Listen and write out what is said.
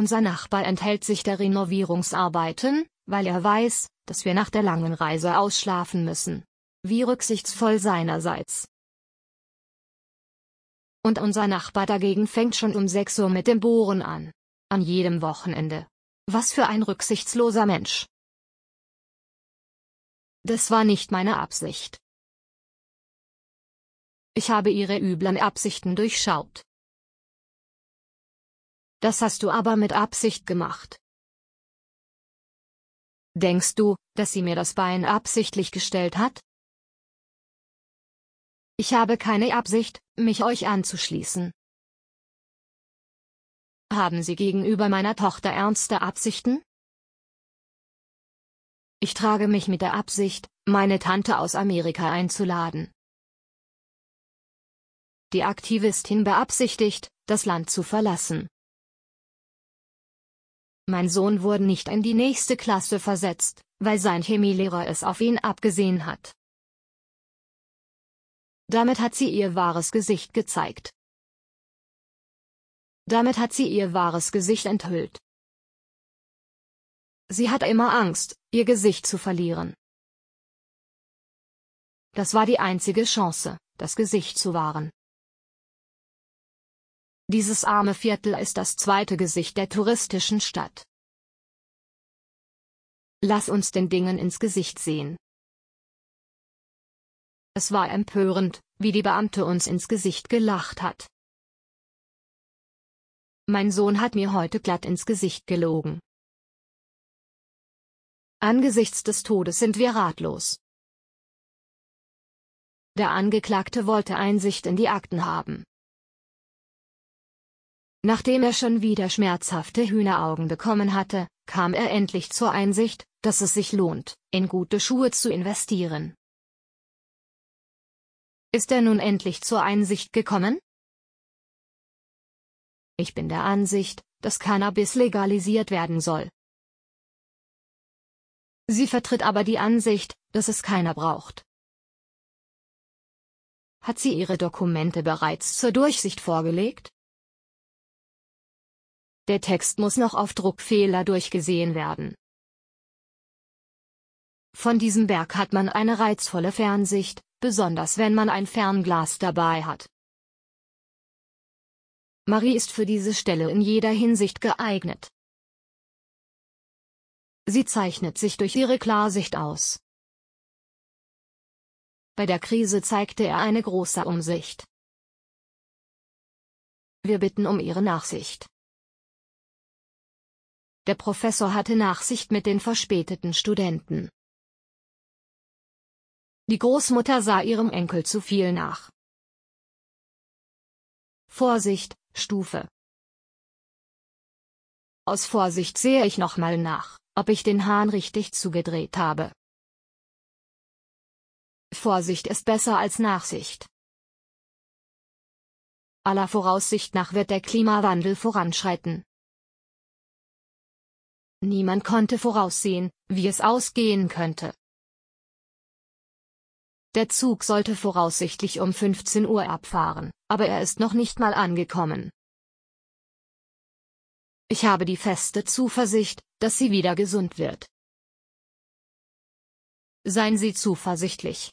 Unser Nachbar enthält sich der Renovierungsarbeiten, weil er weiß, dass wir nach der langen Reise ausschlafen müssen. Wie rücksichtsvoll seinerseits. Und unser Nachbar dagegen fängt schon um 6 Uhr mit dem Bohren an. An jedem Wochenende. Was für ein rücksichtsloser Mensch. Das war nicht meine Absicht. Ich habe Ihre üblen Absichten durchschaut. Das hast du aber mit Absicht gemacht. Denkst du, dass sie mir das Bein absichtlich gestellt hat? Ich habe keine Absicht, mich euch anzuschließen. Haben Sie gegenüber meiner Tochter ernste Absichten? Ich trage mich mit der Absicht, meine Tante aus Amerika einzuladen. Die Aktivistin beabsichtigt, das Land zu verlassen. Mein Sohn wurde nicht in die nächste Klasse versetzt, weil sein Chemielehrer es auf ihn abgesehen hat. Damit hat sie ihr wahres Gesicht gezeigt. Damit hat sie ihr wahres Gesicht enthüllt. Sie hat immer Angst, ihr Gesicht zu verlieren. Das war die einzige Chance, das Gesicht zu wahren. Dieses arme Viertel ist das zweite Gesicht der touristischen Stadt. Lass uns den Dingen ins Gesicht sehen. Es war empörend, wie die Beamte uns ins Gesicht gelacht hat. Mein Sohn hat mir heute glatt ins Gesicht gelogen. Angesichts des Todes sind wir ratlos. Der Angeklagte wollte Einsicht in die Akten haben. Nachdem er schon wieder schmerzhafte Hühneraugen bekommen hatte, kam er endlich zur Einsicht, dass es sich lohnt, in gute Schuhe zu investieren. Ist er nun endlich zur Einsicht gekommen? Ich bin der Ansicht, dass Cannabis legalisiert werden soll. Sie vertritt aber die Ansicht, dass es keiner braucht. Hat sie ihre Dokumente bereits zur Durchsicht vorgelegt? Der Text muss noch auf Druckfehler durchgesehen werden. Von diesem Berg hat man eine reizvolle Fernsicht, besonders wenn man ein Fernglas dabei hat. Marie ist für diese Stelle in jeder Hinsicht geeignet. Sie zeichnet sich durch ihre Klarsicht aus. Bei der Krise zeigte er eine große Umsicht. Wir bitten um Ihre Nachsicht. Der Professor hatte Nachsicht mit den verspäteten Studenten. Die Großmutter sah ihrem Enkel zu viel nach. Vorsicht, Stufe. Aus Vorsicht sehe ich nochmal nach, ob ich den Hahn richtig zugedreht habe. Vorsicht ist besser als Nachsicht. Aller Voraussicht nach wird der Klimawandel voranschreiten. Niemand konnte voraussehen, wie es ausgehen könnte. Der Zug sollte voraussichtlich um 15 Uhr abfahren, aber er ist noch nicht mal angekommen. Ich habe die feste Zuversicht, dass sie wieder gesund wird. Seien Sie zuversichtlich.